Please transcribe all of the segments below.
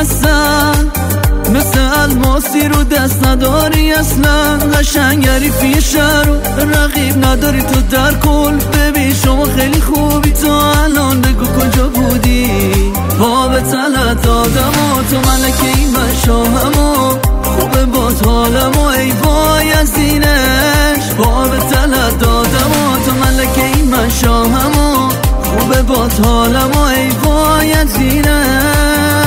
هستن، مثل الماسی رو دست نداری اصلا. قشنگری پیش رو رقیب نداری تو در کل. ببین شما خیلی خوبی، تو الان بگو کجا بودی؟ پا به تلت دادم و تو ملکه این من شاهم و خوبه باز حالم و ای وای از اینش. پا به تلت دادم و تو ملکه این من شاهم و خوبه باز حالم و ای وای از اینش.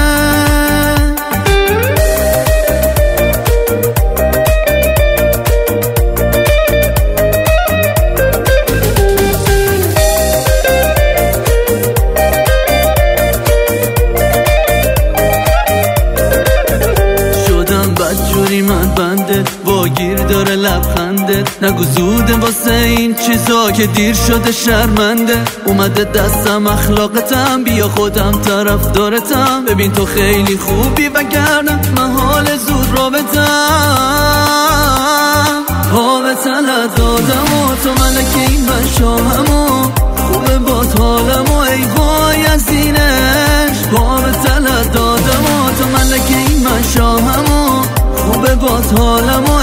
بدجوری من بنده واگیر داره لبخنده. نگو زوده واسه این چیزا که دیر شده شرمنده. اومده دستم اخلاقتم، بیا خودم طرف دارتم. ببین تو خیلی خوبی وگرنه محال زود رابطم. پا به تلت دادم و تو ملکه این من شاهم و خوبه باز حالم و ای وای از اینش. پا به تلت دادم و تو ملکه این من شاهم و خوبه باز حالم و